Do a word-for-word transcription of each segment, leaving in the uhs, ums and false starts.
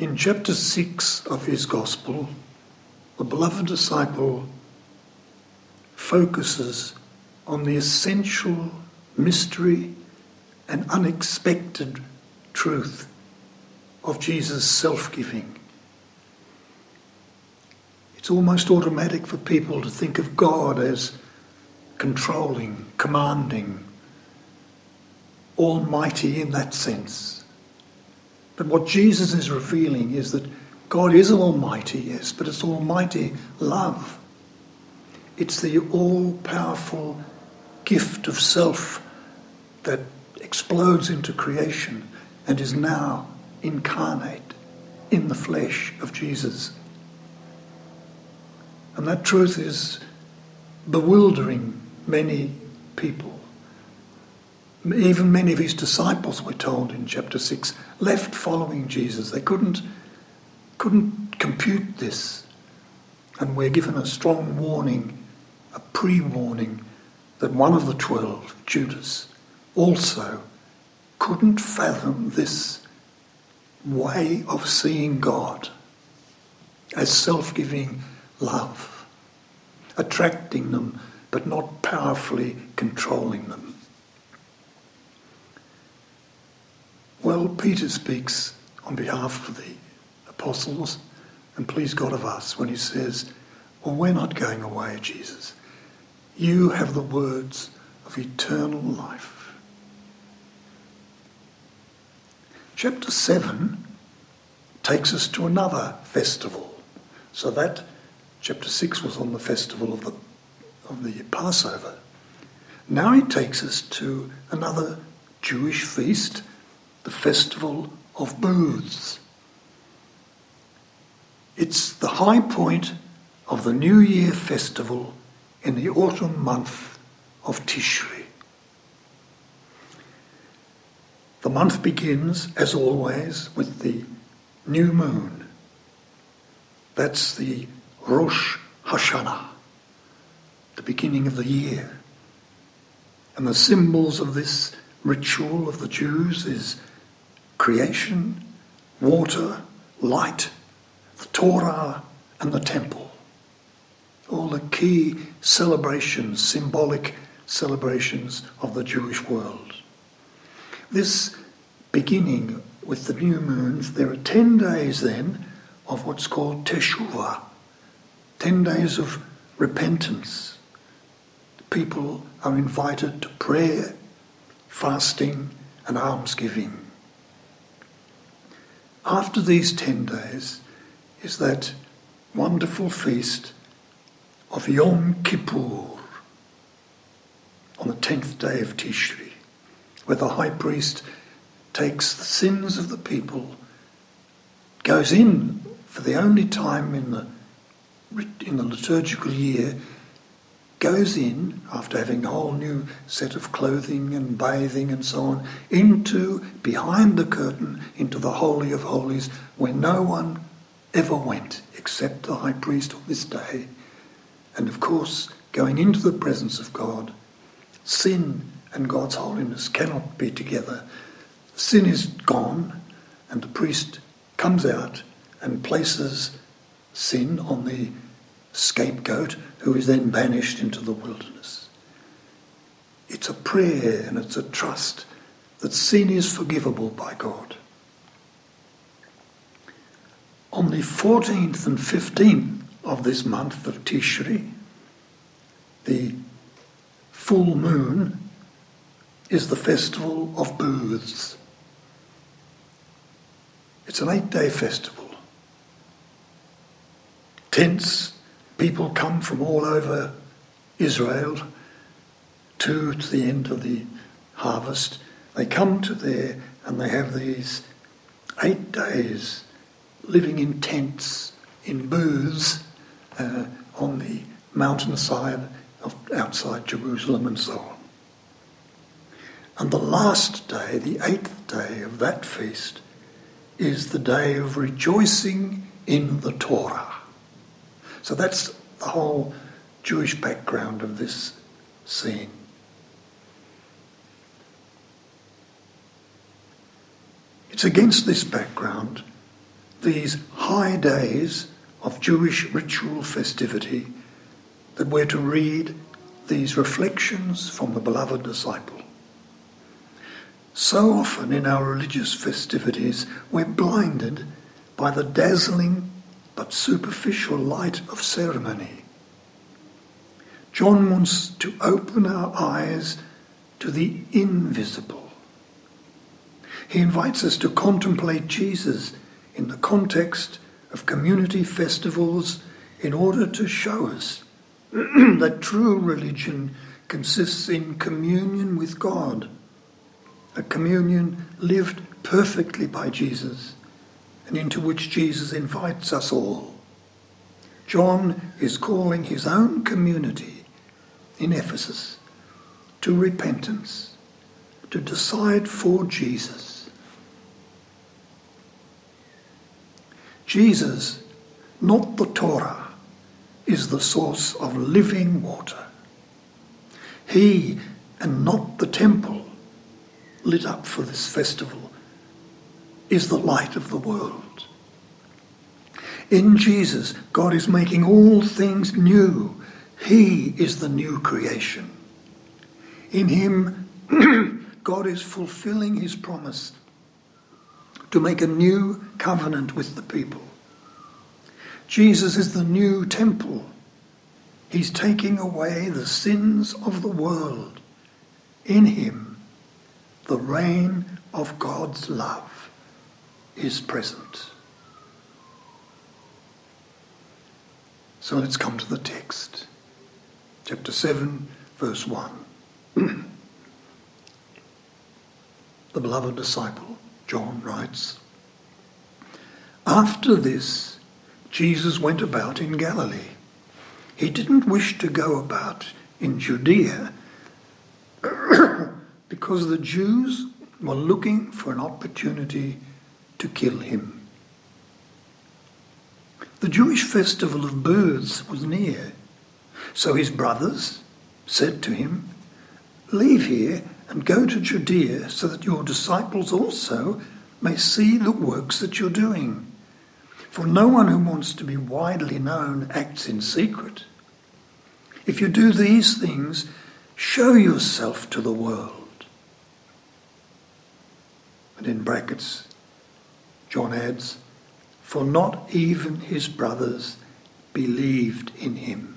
In chapter six of his Gospel, the beloved disciple focuses on the essential mystery and unexpected truth of Jesus' self-giving. It's almost automatic for people to think of God as controlling, commanding, almighty in that sense. But what Jesus is revealing is that God is almighty, yes, but it's almighty love. It's the all-powerful gift of self that explodes into creation and is now incarnate in the flesh of Jesus. And that truth is bewildering many people. Even many of his disciples, we're told in chapter six, left following Jesus. They couldn't, couldn't compute this. And we're given a strong warning, a pre-warning, that one of the twelve, Judas, also couldn't fathom this way of seeing God as self-giving love, attracting them but not powerfully controlling them. Well, Peter speaks on behalf of the apostles and please God of us when he says, well, we're not going away, Jesus. You have the words of eternal life. Chapter seven takes us to another festival. So that chapter six was on the festival of the, of the Passover. Now he takes us to another Jewish feast, the festival of booths. It's the high point of the New Year festival in the autumn month of Tishri. The month begins, as always, with the new moon. That's the Rosh Hashanah, the beginning of the year. And the symbols of this ritual of the Jews is creation, water, light, the Torah, and the temple. All the key celebrations, symbolic celebrations of the Jewish world. This beginning with the new moons, there are ten days then of what's called Teshuvah, ten days of repentance. The people are invited to prayer, fasting, and almsgiving. After these ten days is that wonderful feast of Yom Kippur on the tenth day of Tishri, where the high priest takes the sins of the people, goes in for the only time in the in the liturgical year, goes in, after having a whole new set of clothing and bathing and so on, into, behind the curtain, into the Holy of Holies, where no one ever went except the high priest on this day. And of course, going into the presence of God, sin and God's holiness cannot be together. Sin is gone, and the priest comes out and places sin on the scapegoat, who is then banished into the wilderness. It's a prayer and it's a trust that sin is forgivable by God. On the fourteenth and fifteenth of this month of Tishri, the full moon, is the festival of booths. It's an eight-day festival. Tents, people come from all over Israel to, to the end of the harvest. They come to there and they have these eight days living in tents, in booths, uh, on the mountainside of, outside Jerusalem and so on. And the last day, the eighth day of that feast, is the day of rejoicing in the Torah. So that's the whole Jewish background of this scene. It's against this background these high days of Jewish ritual festivity that we're to read these reflections from the beloved disciple. So often in our religious festivities we're blinded by the dazzling but superficial light of ceremony. John wants to open our eyes to the invisible. He invites us to contemplate Jesus in the context of community festivals in order to show us that true religion consists in communion with God, a communion lived perfectly by Jesus and into which Jesus invites us all. John is calling his own community in Ephesus to repentance, to decide for Jesus. Jesus, not the Torah, is the source of living water. He, and not the temple lit up for this festival, is the light of the world. In Jesus, God is making all things new. He is the new creation. In him, God is fulfilling his promise to make a new covenant with the people. Jesus is the new temple. He's taking away the sins of the world. In him, the reign of God's love is present. So let's come to the text. Chapter seven, verse one. The beloved disciple, John, writes, "After this, Jesus went about in Galilee. He didn't wish to go about in Judea because the Jews were looking for an opportunity to kill him. The Jewish festival of booths was near, so his brothers said to him, 'Leave here and go to Judea so that your disciples also may see the works that you're doing. For no one who wants to be widely known acts in secret. If you do these things, show yourself to the world.'" And in brackets, John adds, "For not even his brothers believed in him."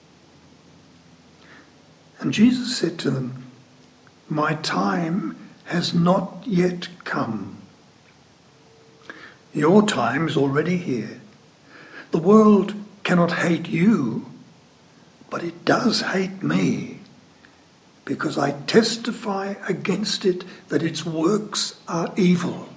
And Jesus said to them, "My time has not yet come. Your time is already here. The world cannot hate you, but it does hate me, because I testify against it that its works are evil."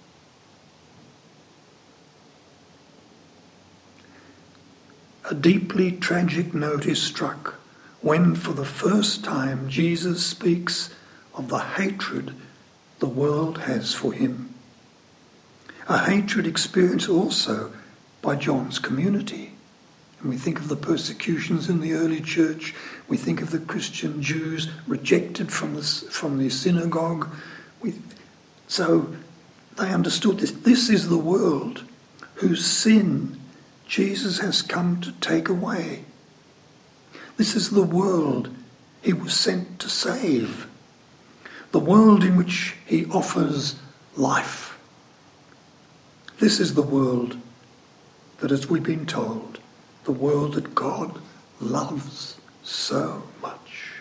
A deeply tragic note is struck when for the first time Jesus speaks of the hatred the world has for him. A hatred experienced also by John's community. And we think of the persecutions in the early church. We think of the Christian Jews rejected from the, from the synagogue. We, so they understood this. This is the world whose sin Jesus has come to take away. This is the world he was sent to save. The world in which he offers life. This is the world that, as we've been told, the world that God loves so much.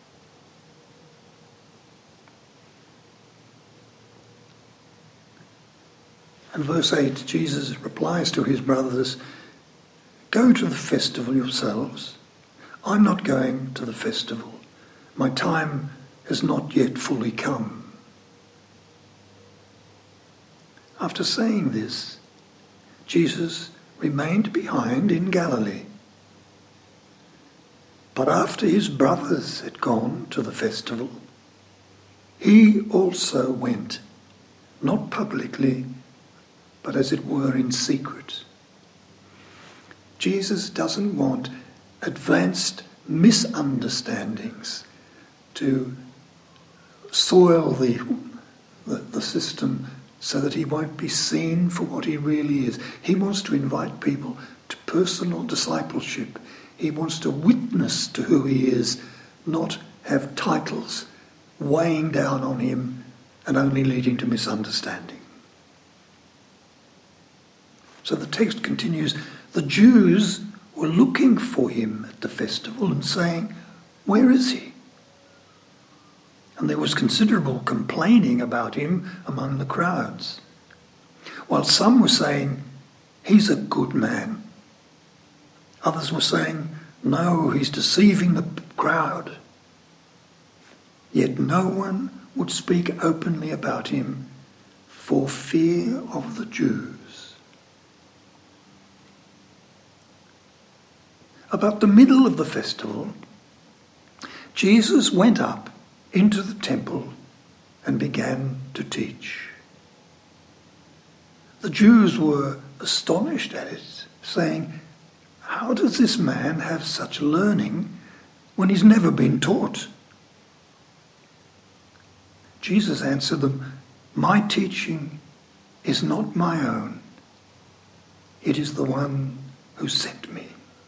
And verse eight, Jesus replies to his brothers, "Go to the festival yourselves. I'm not going to the festival. My time has not yet fully come." After saying this, Jesus remained behind in Galilee. But after his brothers had gone to the festival, he also went, not publicly, but as it were in secret. Jesus doesn't want advanced misunderstandings to soil the, the, the system so that he won't be seen for what he really is. He wants to invite people to personal discipleship. He wants to witness to who he is, not have titles weighing down on him and only leading to misunderstanding. So the text continues, the Jews were looking for him at the festival and saying, where is he? And there was considerable complaining about him among the crowds, while some were saying, he's a good man. Others were saying, no, he's deceiving the crowd. Yet no one would speak openly about him for fear of the Jews. About the middle of the festival, Jesus went up into the temple and began to teach. The Jews were astonished at it, saying, how does this man have such learning when he's never been taught? Jesus answered them, my teaching is not my own. It is the one who sent me.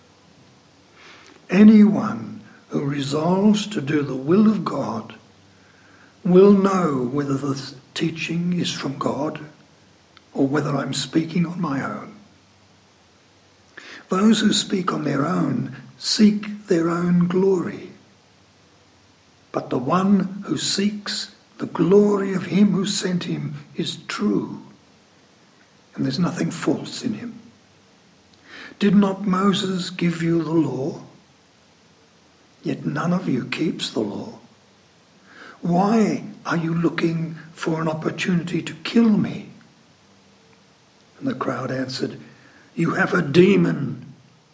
Anyone who resolves to do the will of God will know whether the teaching is from God or whether I'm speaking on my own. Those who speak on their own seek their own glory. But the one who seeks the glory of him who sent him is true, and there's nothing false in him. Did not Moses give you the law? Yet none of you keeps the law. Why are you looking for an opportunity to kill me? And the crowd answered, you have a demon.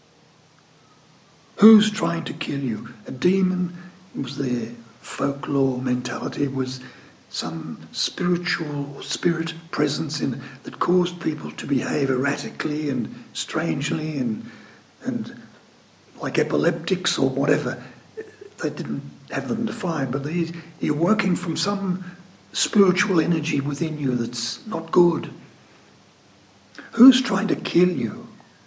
Who's trying to kill you? A demon was their folklore mentality, was some spiritual spirit presence in that caused people to behave erratically and strangely and and like epileptics or whatever. They didn't have them defined, but they, you're working from some spiritual energy within you that's not good. Who's trying to kill you?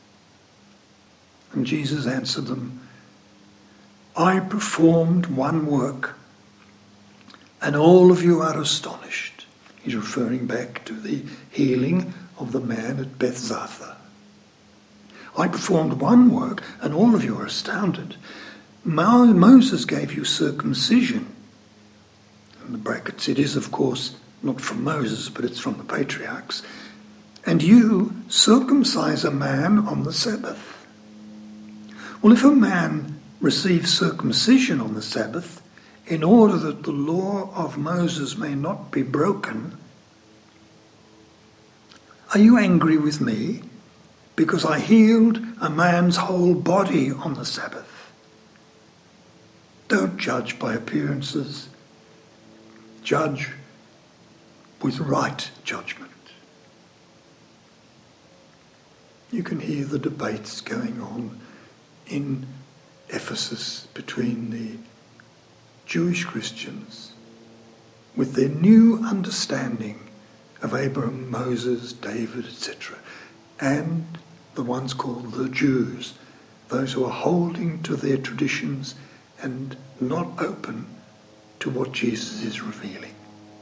And Jesus answered them, I performed one work, and all of you are astonished. He's referring back to the healing of the man at Bethzatha. I performed one work, and all of you are astounded. Mo- Moses gave you circumcision. In the brackets, it is, of course, not from Moses, but it's from the patriarchs. And you circumcise a man on the Sabbath. Well, if a man receives circumcision on the Sabbath, in order that the law of Moses may not be broken, are you angry with me because I healed a man's whole body on the Sabbath? Don't judge by appearances. Judge with right judgment. You can hear the debates going on in Ephesus between the Jewish Christians with their new understanding of Abraham, Moses, David, et cetera, and the ones called the Jews, those who are holding to their traditions and not open to what Jesus is revealing.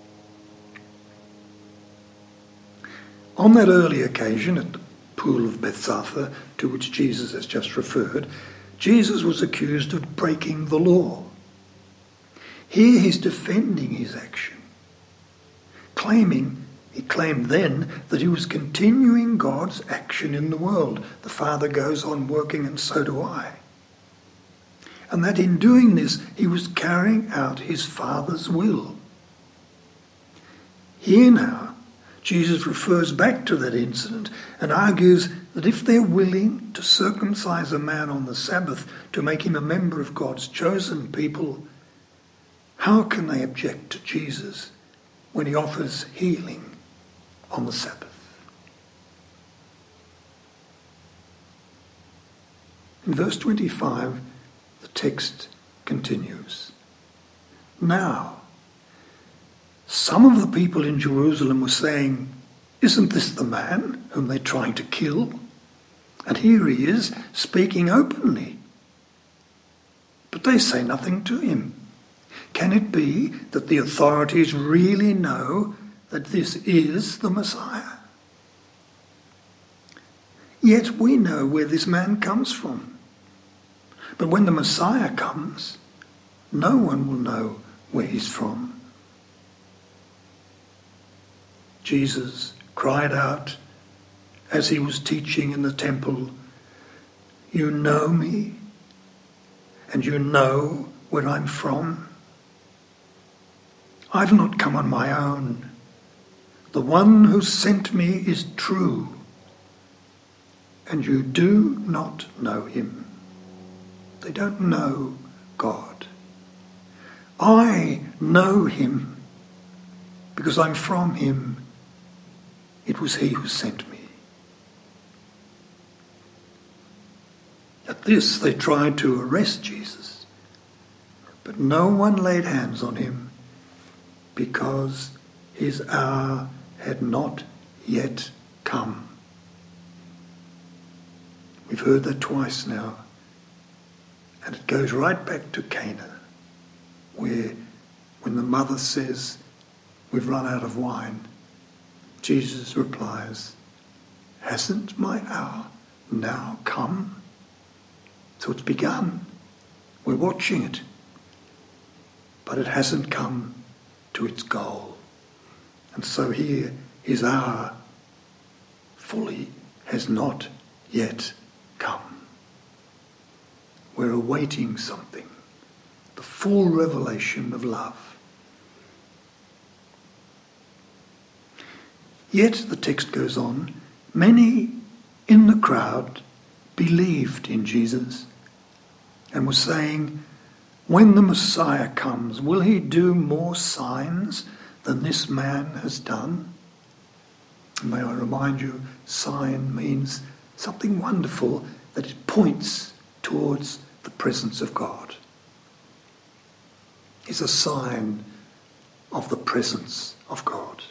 On that early occasion at the pool of Bethzatha, to which Jesus has just referred, Jesus was accused of breaking the law. Here he's defending his action, claiming, he claimed then that he was continuing God's action in the world. The Father goes on working and so do I. And that in doing this, he was carrying out his Father's will. Here now, Jesus refers back to that incident and argues that if they're willing to circumcise a man on the Sabbath to make him a member of God's chosen people, how can they object to Jesus when he offers healing on the Sabbath? In verse twenty-five, the text continues. Now, some of the people in Jerusalem were saying, Isn't this the man whom they're trying to kill? And here he is speaking openly. But they say nothing to him. Can it be that the authorities really know that this is the Messiah? Yet we know where this man comes from. But when the Messiah comes, no one will know where he's from. Jesus cried out as he was teaching in the temple, "You know me, and you know where I'm from. I've not come on my own. The one who sent me is true, and you do not know him." They don't know God. I know him because I'm from him. It was he who sent me. At this, they tried to arrest Jesus, but no one laid hands on him because his hour had not yet come. We've heard that twice now, and it goes right back to Cana, where when the mother says, "We've run out of wine," Jesus replies, "Hasn't my hour now come?" So it's begun. We're watching it. But it hasn't come to its goal. And so here, his hour fully has not yet come. We're awaiting something, the full revelation of love. Yet, the text goes on, many in the crowd believed in Jesus and were saying, "When the Messiah comes, will he do more signs than this man has done?" And may I remind you, sign means something wonderful that it points towards the presence of God. It's a sign of the presence of God.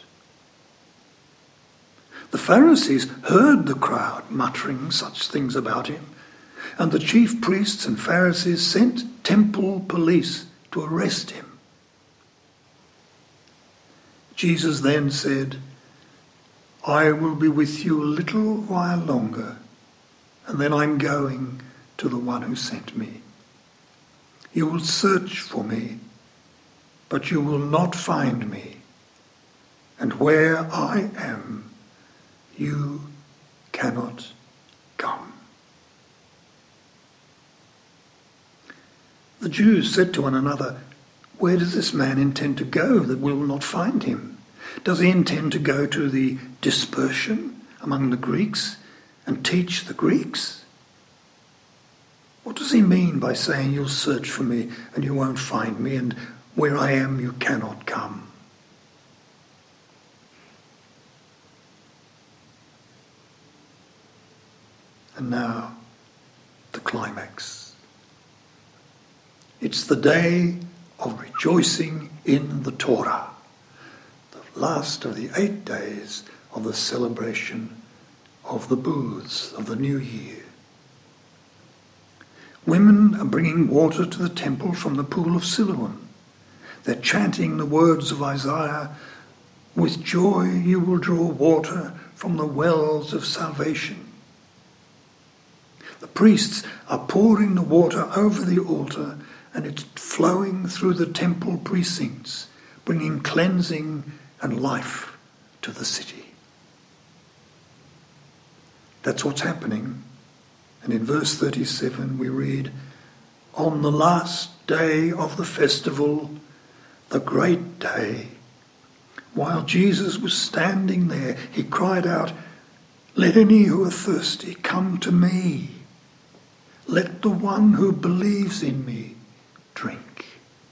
The Pharisees heard the crowd muttering such things about him, and the chief priests and Pharisees sent temple police to arrest him. Jesus then said, "I will be with you a little while longer, and then I'm going to the one who sent me. You will search for me, but you will not find me. And where I am, you cannot come." The Jews said to one another, "Where does this man intend to go that we will not find him? Does he intend to go to the dispersion among the Greeks and teach the Greeks? What does he mean by saying you'll search for me and you won't find me, and where I am you cannot come?" And now, the climax. It's the day of rejoicing in the Torah, the last of the eight days of the celebration of the booths of the new year. Women are bringing water to the temple from the pool of Siloam. They're chanting the words of Isaiah, "With joy you will draw water from the wells of salvation." The priests are pouring the water over the altar, and it's flowing through the temple precincts, bringing cleansing and life to the city. That's what's happening. And in verse thirty-seven we read, "On the last day of the festival, the great day, while Jesus was standing there, he cried out, 'Let any who are thirsty come to me. Let the one who believes in me drink.'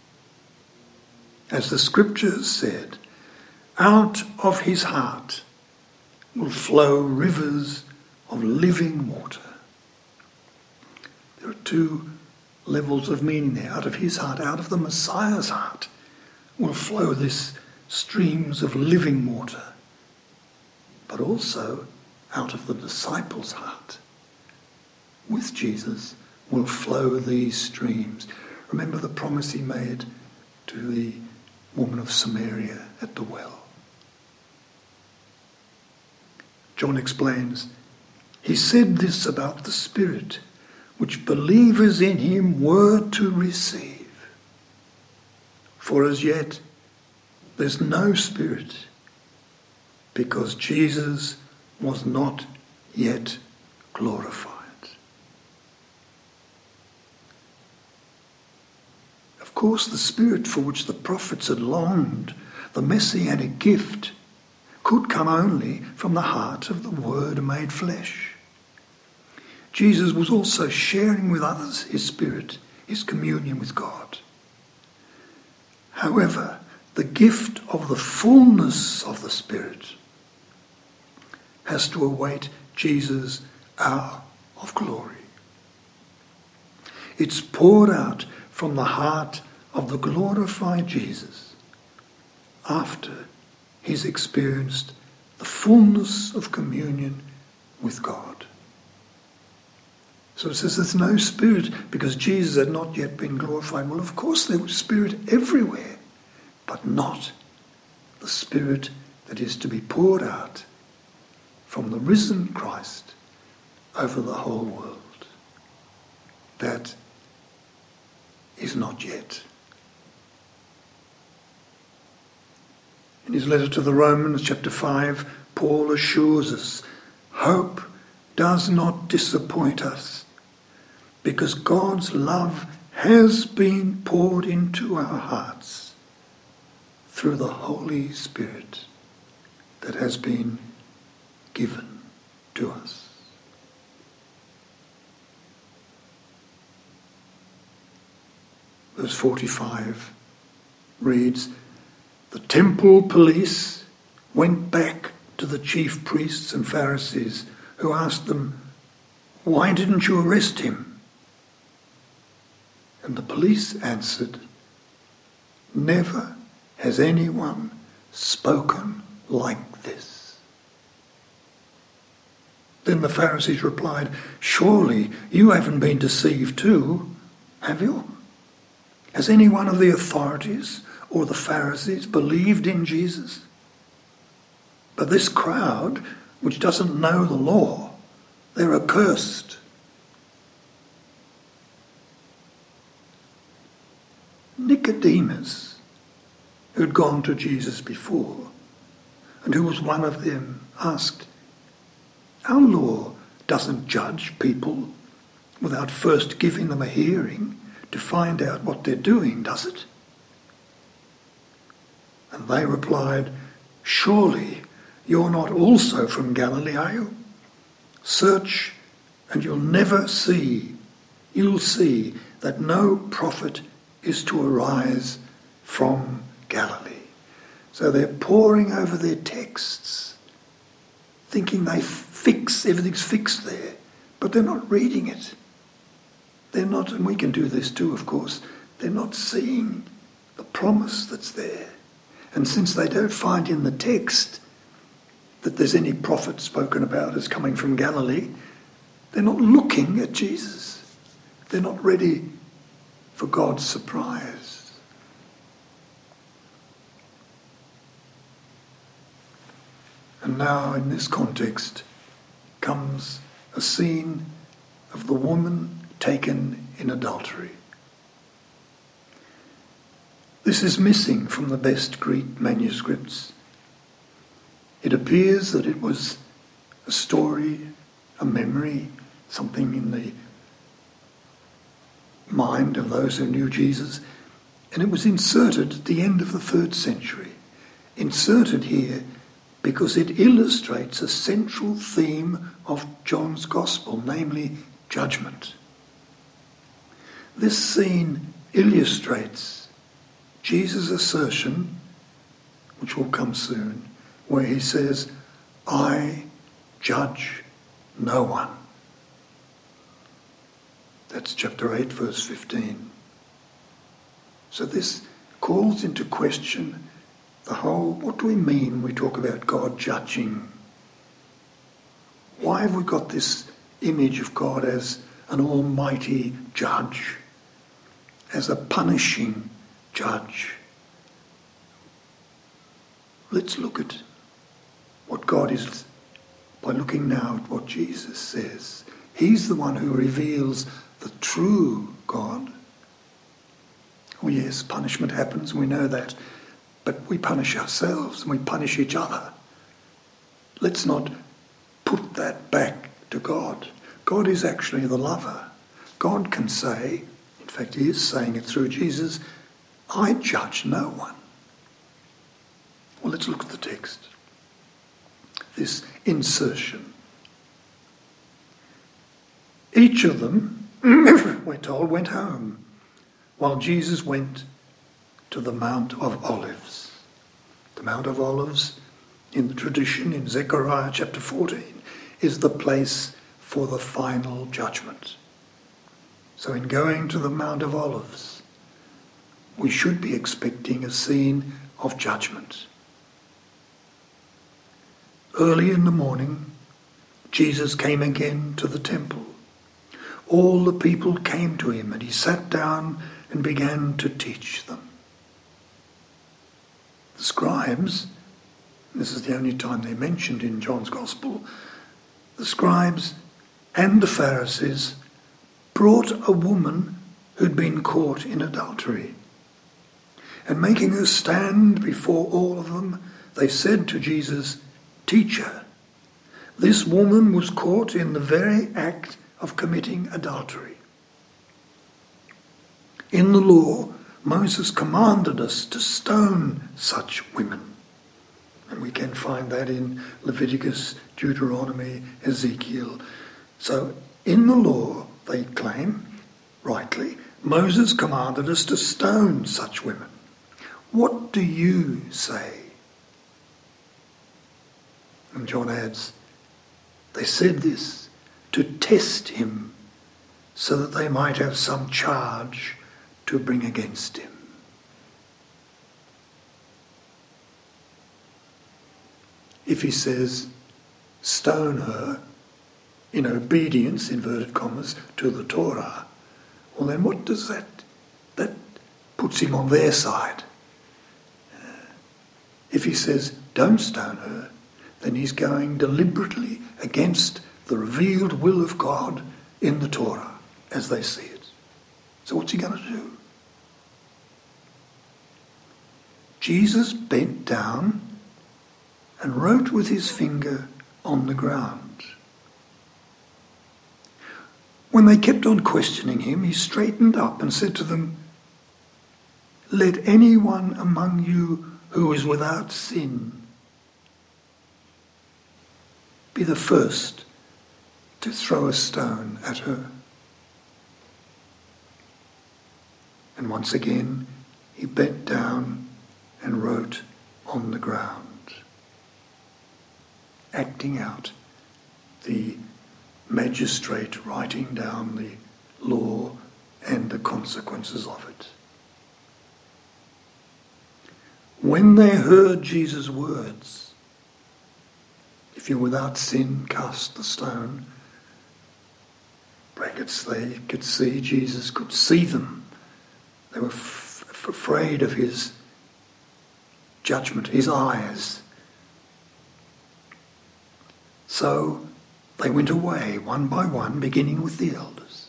As the scriptures said, out of his heart will flow rivers of living water." There are two levels of meaning there. Out of his heart, out of the Messiah's heart, will flow this streams of living water. but also out of the disciples' heart. With Jesus will flow these streams. Remember the promise he made to the woman of Samaria at the well. John explains, he said this about the Spirit, which believers in him were to receive. For as yet there's no Spirit, because Jesus was not yet glorified. Of course, the Spirit for which the prophets had longed, the messianic gift, could come only from the heart of the Word made flesh. Jesus was also sharing with others his Spirit, his communion with God. However, the gift of the fullness of the Spirit has to await Jesus' hour of glory. It's poured out from the heart of the glorified Jesus after he's experienced the fullness of communion with God. So it says there's no Spirit because Jesus had not yet been glorified. Well, of course there was Spirit everywhere, but not the Spirit that is to be poured out from the risen Christ over the whole world. That is not yet. In his letter to the Romans, chapter five, Paul assures us, hope does not disappoint us, because God's love has been poured into our hearts through the Holy Spirit that has been given to us. Verse forty-five reads, the temple police went back to the chief priests and Pharisees, who asked them, why didn't you arrest him? And the police answered, never has anyone spoken like this. Then the Pharisees replied, surely you haven't been deceived too, have you? Has any one of the authorities or the Pharisees believed in Jesus? But this crowd, which doesn't know the law, they're accursed. Nicodemus, who'd gone to Jesus before, and who was one of them, asked, our law doesn't judge people without first giving them a hearing to find out what they're doing, does it? And they replied, surely you're not also from Galilee, are you? Search and you'll never see, you'll see that no prophet is to arise from Galilee. So they're poring over their texts, thinking they fix, everything's fixed there, but they're not reading it. They're not, and we can do this too, of course, they're not seeing the promise that's there. And since they don't find in the text that there's any prophet spoken about as coming from Galilee, they're not looking at Jesus. They're not ready for God's surprise. And now in this context comes a scene of the woman taken in adultery. This is missing from the best Greek manuscripts. It appears that it was a story, a memory, something in the mind of those who knew Jesus, and it was inserted at the end of the third century. Inserted here because it illustrates a central theme of John's Gospel, namely judgment. This scene illustrates Jesus' assertion, which will come soon, where he says, I judge no one. That's chapter eight, verse fifteen. So this calls into question the whole, what do we mean when we talk about God judging Why have we got this image of God as an almighty judge, as a punishing judge? Let's look at what God is by looking now at what Jesus says. He's the one who reveals the true God. Oh yes, punishment happens, we know that, but we punish ourselves and we punish each other. Let's not put that back to God. God is actually the lover. God can say, in fact he is saying it through Jesus, I judge no one. Well, let's look at the text. This insertion. Each of them, we're told, went home, while Jesus went to the Mount of Olives. The Mount of Olives, in the tradition, in Zechariah chapter fourteen, is the place for the final judgment. So in going to the Mount of Olives, we should be expecting a scene of judgment. Early in the morning, Jesus came again to the temple. All the people came to him, and he sat down and began to teach them. The scribes, this is the only time they're mentioned in John's Gospel, the scribes and the Pharisees brought a woman who'd been caught in adultery. And making her stand before all of them, they said to Jesus, Teacher, this woman was caught in the very act of committing adultery. In the law, Moses commanded us to stone such women. And we can find that in Leviticus, Deuteronomy, Ezekiel. So in the law, they claim, rightly, Moses commanded us to stone such women. What do you say? And John adds, they said this to test him so that they might have some charge to bring against him. If he says, stone her in obedience, inverted commas, to the Torah, well then what does that, that puts him on their side. If he says, don't stone her, then he's going deliberately against the revealed will of God in the Torah as they see it. So what's he going to do? Jesus bent down and wrote with his finger on the ground. When they kept on questioning him, he straightened up and said to them, Let anyone among you who is without sin be the first to throw a stone at her. And once again, he bent down and wrote on the ground, acting out the magistrate writing down the law and the consequences of it. When they heard Jesus' words, if you're without sin, cast the stone, brackets, they could see, Jesus could see them. They were f- f- afraid of his judgment, his eyes. So they went away one by one, beginning with the elders.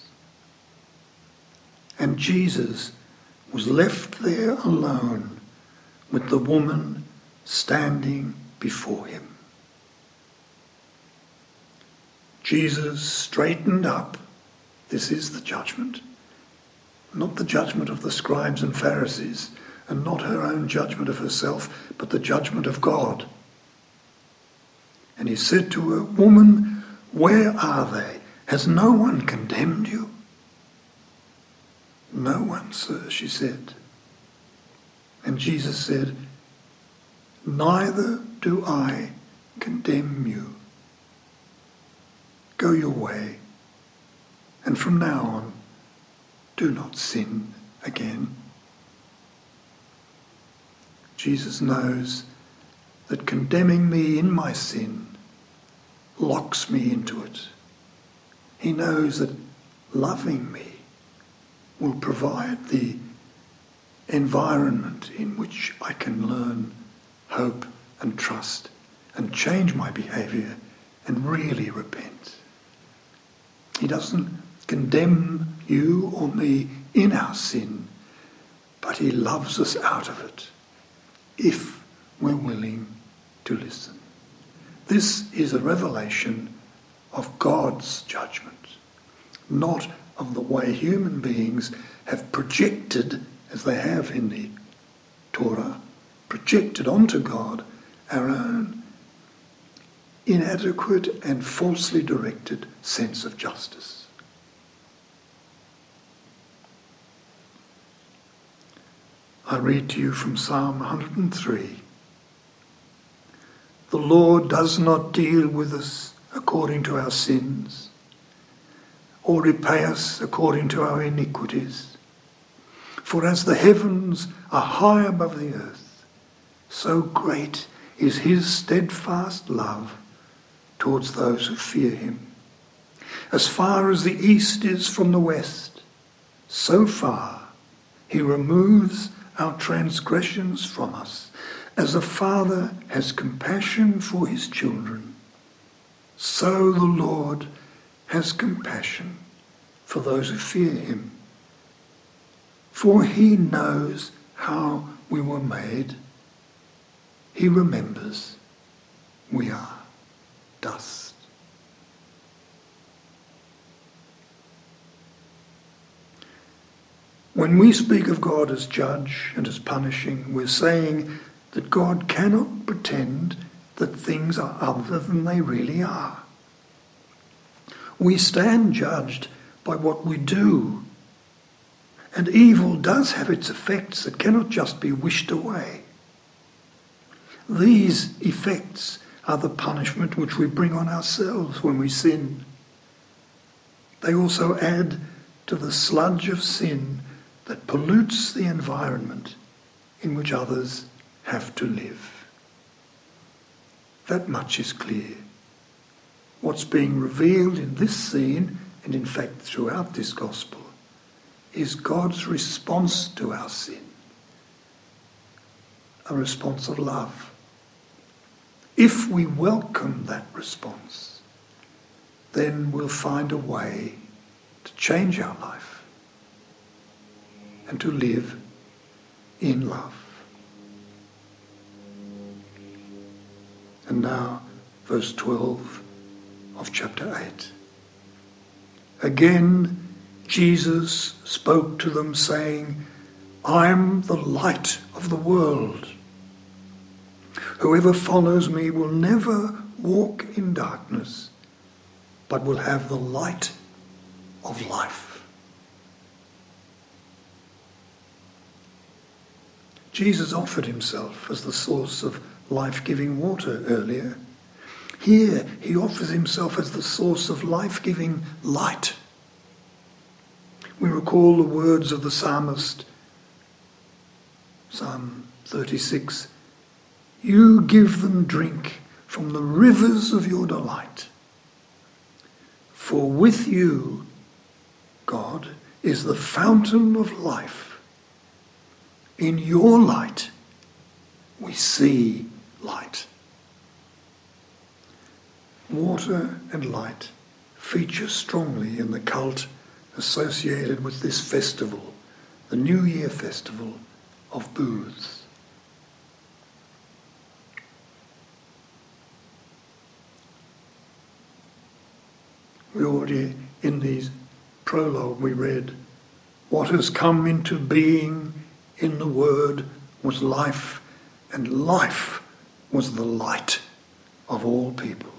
And Jesus was left there alone with the woman standing before him. Jesus straightened up. This is the judgment. Not the judgment of the scribes and Pharisees, and not her own judgment of herself, but the judgment of God. And he said to her, Woman, where are they? Has no one condemned you? No one, sir, she said. And Jesus said, Neither do I condemn you. Go your way, and from now on, do not sin again. Jesus knows that condemning me in my sin locks me into it. He knows that loving me will provide the environment in which I can learn hope and trust and change my behaviour and really repent. He doesn't condemn you or me in our sin, but he loves us out of it if we're willing to listen. This is a revelation of God's judgment, not of the way human beings have projected, as they have in the Torah, projected onto God our own inadequate and falsely directed sense of justice. I read to you from Psalm one hundred three. The Lord does not deal with us according to our sins, or repay us according to our iniquities. For as the heavens are high above the earth, so great is his steadfast love towards those who fear him. As far as the east is from the west, so far he removes our transgressions from us. As a father has compassion for his children, so the Lord has compassion for those who fear him. For he knows how we were made. He remembers we are dust. When we speak of God as judge and as punishing, we're saying that God cannot pretend that things are other than they really are. We stand judged by what we do, and evil does have its effects that cannot just be wished away. These effects are the punishment which we bring on ourselves when we sin. They also add to the sludge of sin that pollutes the environment in which others have to live. That much is clear. What's being revealed in this scene, and in fact throughout this gospel, is God's response to our sin. A response of love. If we welcome that response, then we'll find a way to change our life and to live in love. And now, verse twelve of chapter eight. Again, Jesus spoke to them, saying, I'm the light of the world. Whoever follows me will never walk in darkness, but will have the light of life. Jesus offered himself as the source of life-giving water earlier. Here he offers himself as the source of life-giving light. We recall the words of the psalmist, Psalm thirty-six, you give them drink from the rivers of your delight. For with you, God, is the fountain of life. In your light, we see light. Water and light feature strongly in the cult associated with this festival, the New Year festival of booths. We already, in the prologue we read, what has come into being in the Word was life, and life was the light of all people.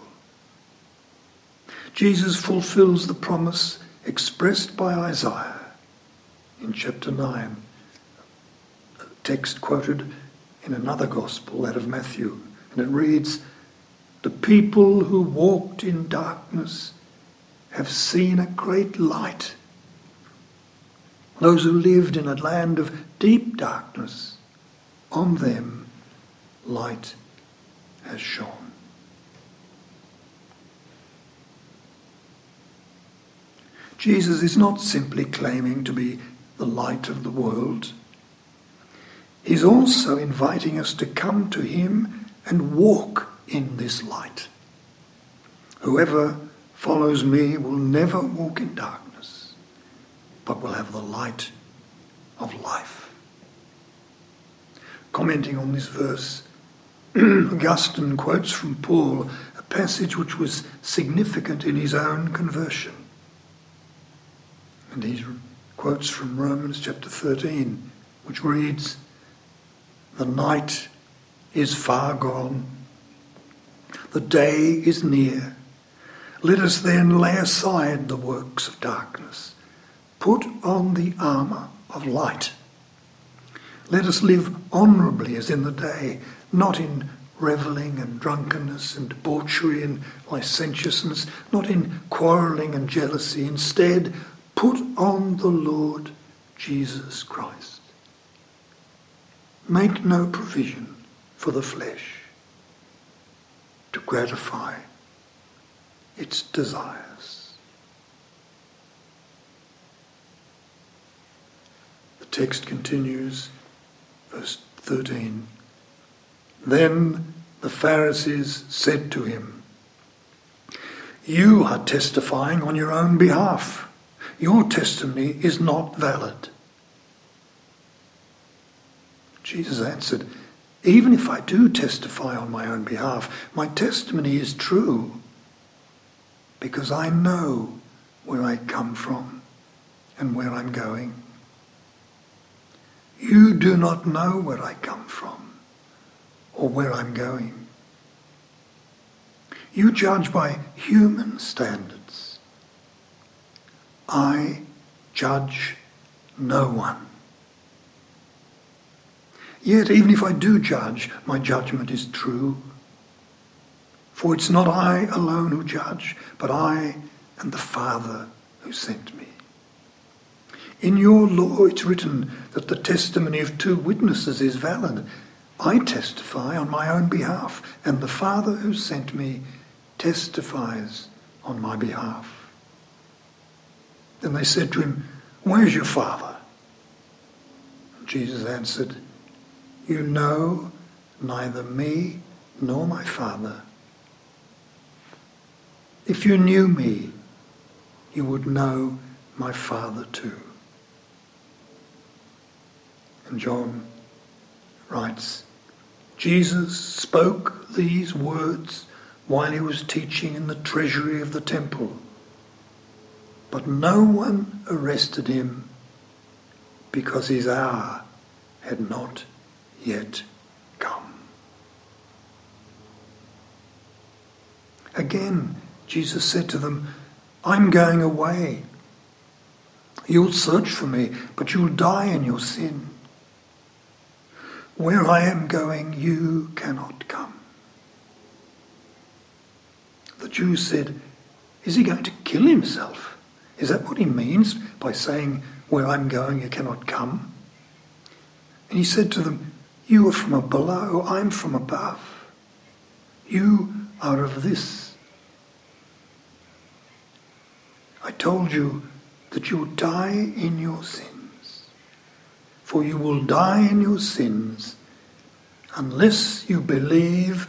Jesus fulfills the promise expressed by Isaiah in chapter nine, a text quoted in another gospel, that of Matthew, and it reads, the people who walked in darkness have seen a great light. Those who lived in a land of deep darkness, on them light has shone. Jesus is not simply claiming to be the light of the world. He's also inviting us to come to him and walk in this light. Whoever follows me will never walk in darkness, but will have the light of life. Commenting on this verse, Augustine quotes from Paul a passage which was significant in his own conversion. And he quotes from Romans chapter thirteen, which reads, "The night is far gone, the day is near. Let us then lay aside the works of darkness, put on the armour of light. Let us live honourably as in the day, not in revelling and drunkenness and debauchery and licentiousness, not in quarrelling and jealousy. Instead, put on the Lord Jesus Christ. Make no provision for the flesh to gratify its desires." The text continues, verse thirteen. "Then the Pharisees said to him, 'You are testifying on your own behalf. Your testimony is not valid.' Jesus answered, 'Even if I do testify on my own behalf, my testimony is true, because I know where I come from and where I'm going. You do not know where I come from or where I'm going. You judge by human standards. I judge no one. Yet, even if I do judge, my judgment is true. For it's not I alone who judge, but I and the Father who sent me. In your law it's written that the testimony of two witnesses is valid. I testify on my own behalf, and the Father who sent me testifies on my behalf.' Then they said to him, 'Where's your Father?' Jesus answered, 'You know neither me nor my Father. If you knew me, you would know my Father too.'" And John writes, "Jesus spoke these words while he was teaching in the treasury of the temple, but no one arrested him because his hour had not yet come." Again, Jesus said to them, "I'm going away. You'll search for me, but you'll die in your sin. Where I am going, you cannot come." The Jews said, "Is he going to kill himself? Is that what he means by saying, 'Where I'm going, you cannot come'?" And he said to them, "You are from below, I'm from above. You are of this. I told you that you will die in your sins, for you will die in your sins unless you believe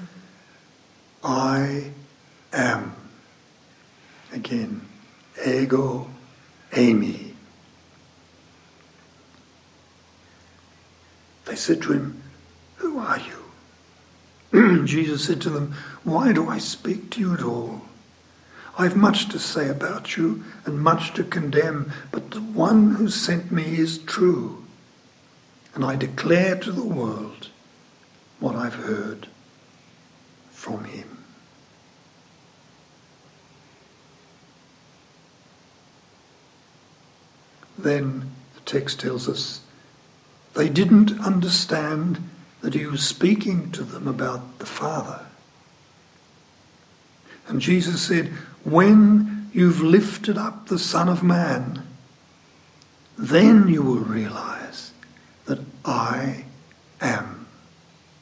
I am." Again, ego eimi. They said to him, "Who are you?" Jesus said to them, "Why do I speak to you at all? I have much to say about you and much to condemn, but the one who sent me is true, and I declare to the world what I've heard from him." Then the text tells us they didn't understand that he was speaking to them about the Father. And Jesus said, "When you've lifted up the Son of Man, then you will realize that I am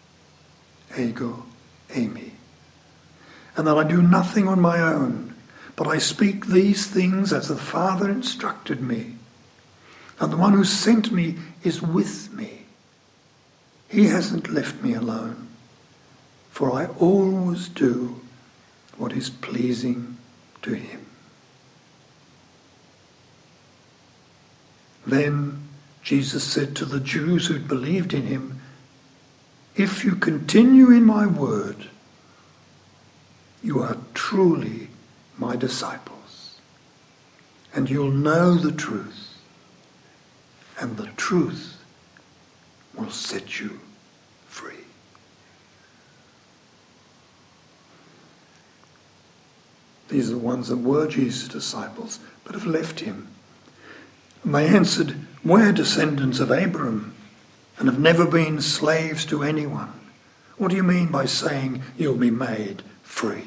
ego eimi, and that I do nothing on my own, But I speak these things as the Father instructed me, and the one who sent me is with me. He hasn't left me alone, for I always do what is pleasing to him. Then Jesus said to the Jews who'd believed in him, "If you continue in my word, you are truly my disciples, and you'll know the truth, and the truth will set you free." These are the ones that were Jesus' disciples, but have left him. And they answered, "We're descendants of Abraham and have never been slaves to anyone. What do you mean by saying you'll be made free?"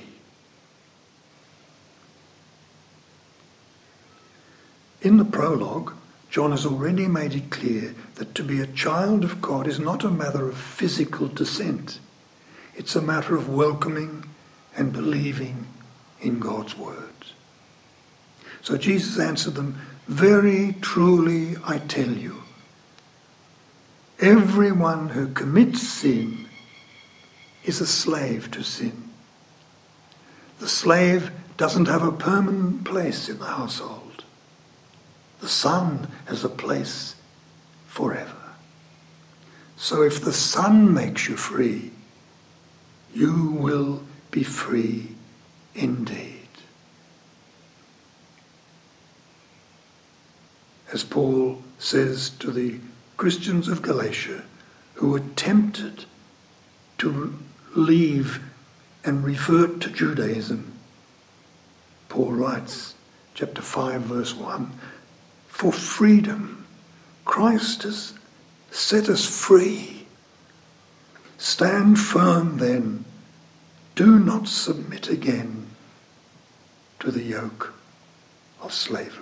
In the prologue, John has already made it clear that to be a child of God is not a matter of physical descent. It's a matter of welcoming and believing in God's word. So Jesus answered them, "Very truly I tell you, everyone who commits sin is a slave to sin. The slave doesn't have a permanent place in the household. The Son has a place forever. So if the Son makes you free, you will be free indeed." As Paul says to the Christians of Galatia who were tempted to leave and revert to Judaism, Paul writes, chapter five, verse one, "For freedom, Christ has set us free. Stand firm then. Do not submit again to the yoke of slavery."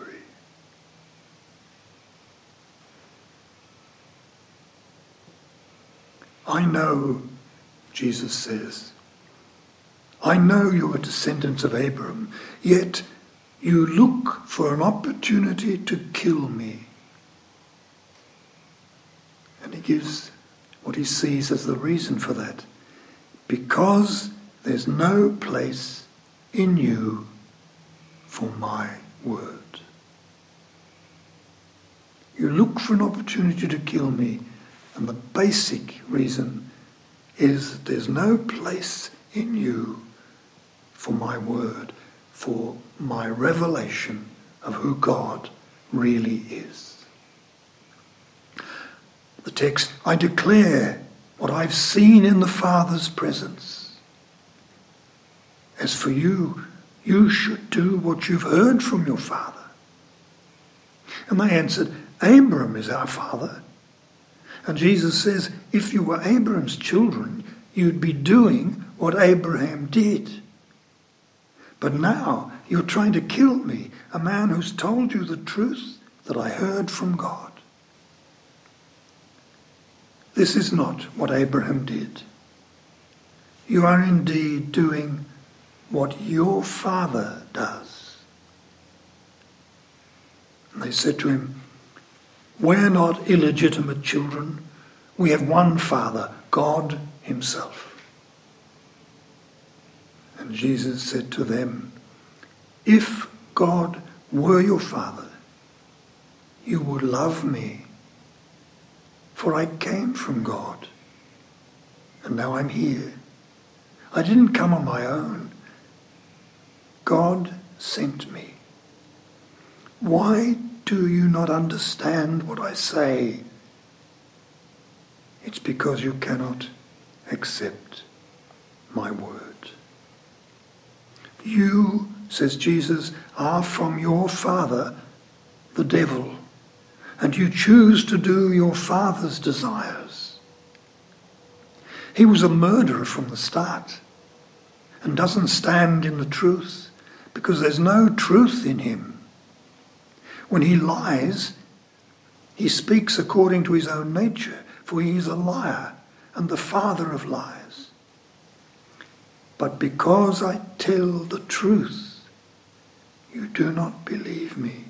I know, Jesus says, I know you are descendants of Abraham, yet you look for an opportunity to kill me. And he gives what he sees as the reason for that. Because there's no place in you for my word. You look for an opportunity to kill me, and the basic reason is that there's no place in you for my word, for my revelation of who God really is. The text, "I declare what I've seen in the Father's presence. As for you, you should do what you've heard from your father." And they answered, "Abraham is our father." And Jesus says, if you were Abraham's children, you'd be doing what Abraham did. But now you're trying to kill me, a man who's told you the truth that I heard from God. This is not what Abraham did. You are indeed doing what your father does. And they said to him, "We're not illegitimate children. We have one Father, God himself." And Jesus said to them, "If God were your Father, you would love me, for I came from God, and now I'm here. I didn't come on my own. God sent me. Why do you not understand what I say? It's because you cannot accept my word. You, says Jesus, are from your father, the devil, and you choose to do your father's desires. He was a murderer from the start and doesn't stand in the truth because there's no truth in him. When he lies, he speaks according to his own nature, for he is a liar and the father of lies. But because I tell the truth, you do not believe me?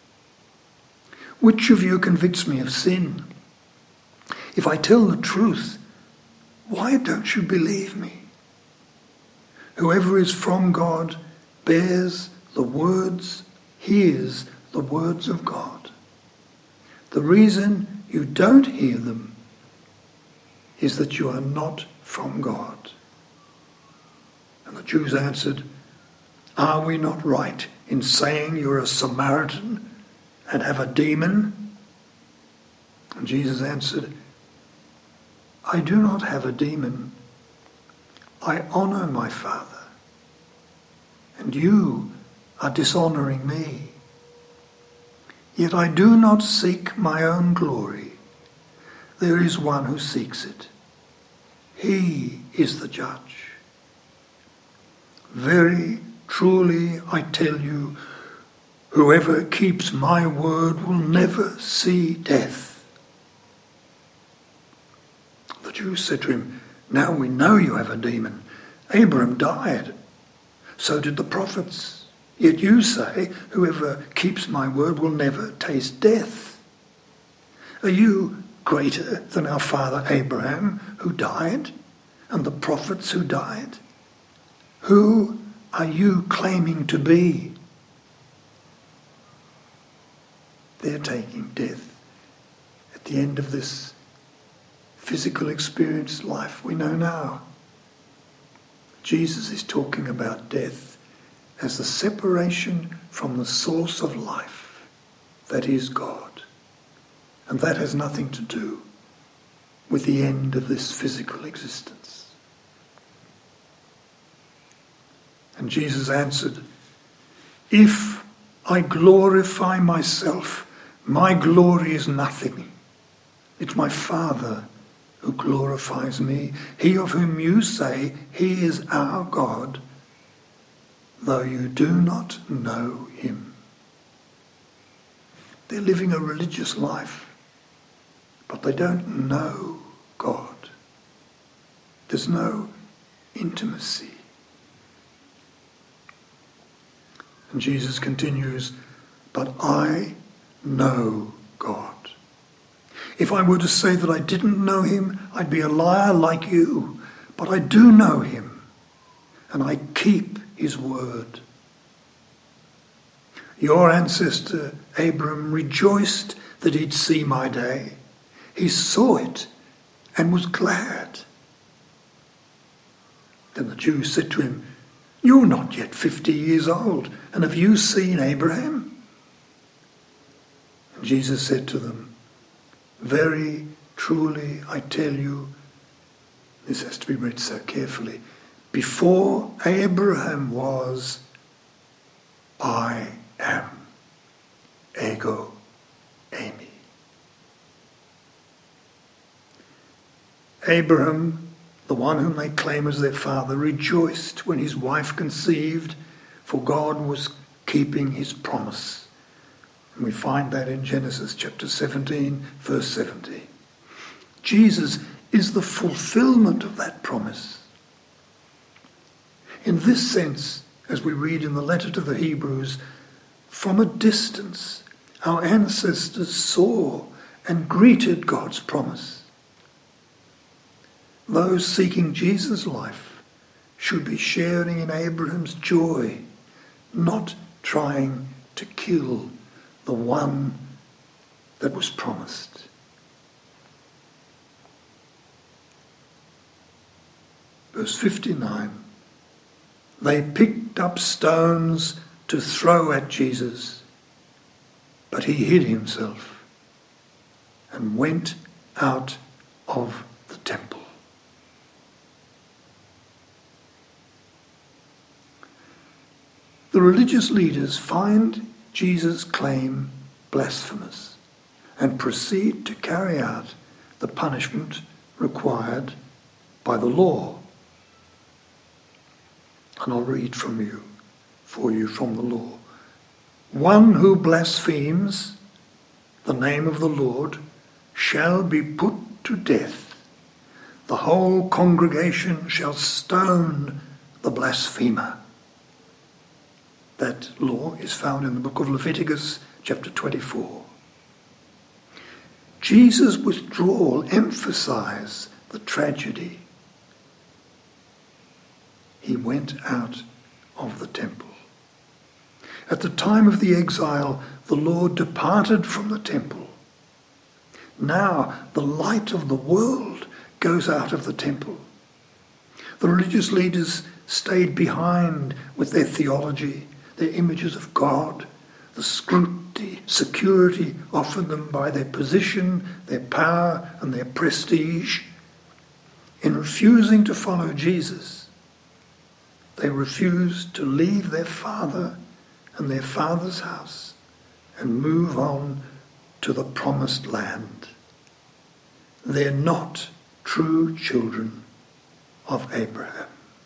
Which of you convicts me of sin? If I tell the truth, why don't you believe me? Whoever is from God bears the words, hears the words of God. The reason you don't hear them is that you are not from God. And the Jews answered, are we not right in saying you're a Samaritan and have a demon? And Jesus answered, I do not have a demon. I honour my Father, and you are dishonouring me. Yet I do not seek my own glory. There is one who seeks it. He is the judge. Very truly I tell you, whoever keeps my word will never see death. The Jews said to him, now we know you have a demon. Abraham died. So did the prophets. Yet you say, whoever keeps my word will never taste death. Are you greater than our father Abraham, who died, and the prophets who died? Who are you claiming to be? They're taking death at the end of this physical experience life we know now. Jesus is talking about death as the separation from the source of life, that is God. And that has nothing to do with the end of this physical existence. And Jesus answered, if I glorify myself, my glory is nothing. It's my Father who glorifies me, he of whom you say he is our God, though you do not know him. They're living a religious life, but they don't know God. There's no intimacy. And Jesus continues, but I know God. If I were to say that I didn't know him, I'd be a liar like you. But I do know him, and I keep his word. Your ancestor Abram rejoiced that he'd see my day. He saw it and was glad. Then the Jews said to him, you're not yet fifty years old, and have you seen Abraham? And Jesus said to them, very truly I tell you, this has to be read so carefully, before Abraham was, I am. Ego eimi. Abraham, the one whom they claim as their father, rejoiced when his wife conceived, for God was keeping his promise. And we find that in Genesis chapter seventeen, verse seventy. Jesus is the fulfillment of that promise. In this sense, as we read in the letter to the Hebrews, from a distance, our ancestors saw and greeted God's promise. Those seeking Jesus' life should be sharing in Abraham's joy, not trying to kill the one that was promised. Verse fifty-nine, they picked up stones to throw at Jesus, but he hid himself and went out of the temple. The religious leaders find Jesus' claim blasphemous and proceed to carry out the punishment required by the law. And I'll read from you, for you from the law. One who blasphemes the name of the Lord shall be put to death. The whole congregation shall stone the blasphemer. That law is found in the book of Leviticus, chapter twenty-four. Jesus' withdrawal emphasized the tragedy. He went out of the temple. At the time of the exile, the Lord departed from the temple. Now the light of the world goes out of the temple. The religious leaders stayed behind with their theology, their images of God, the scrutiny, security offered them by their position, their power, and their prestige. In refusing to follow Jesus, they refused to leave their father and their father's house and move on to the promised land. They're not true children of Abraham.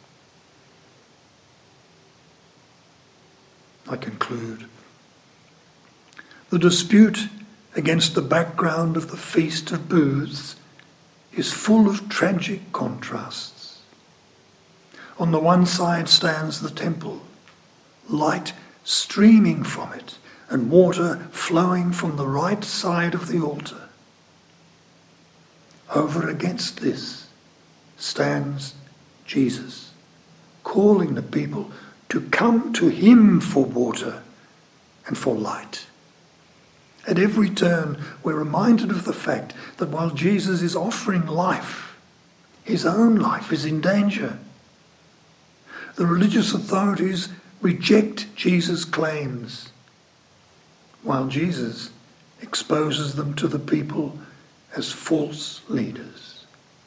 I conclude. The dispute against the background of the Feast of Booths is full of tragic contrasts. On the one side stands the temple, light streaming from it and water flowing from the right side of the altar. Over against this stands Jesus, calling the people to come to him for water and for light. At every turn, we're reminded of the fact that while Jesus is offering life, his own life is in danger. The religious authorities reject Jesus' claims, while Jesus exposes them to the people as false leaders.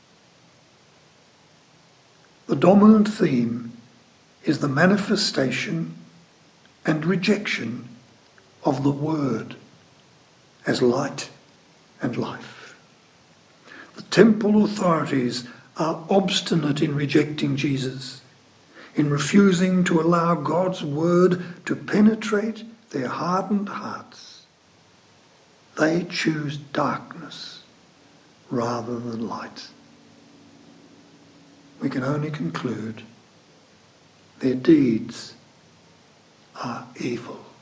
The dominant theme is the manifestation and rejection of the Word as light and life. The temple authorities are obstinate in rejecting Jesus, in refusing to allow God's Word to penetrate their hardened hearts. They choose darkness rather than light. We can only conclude their deeds are evil.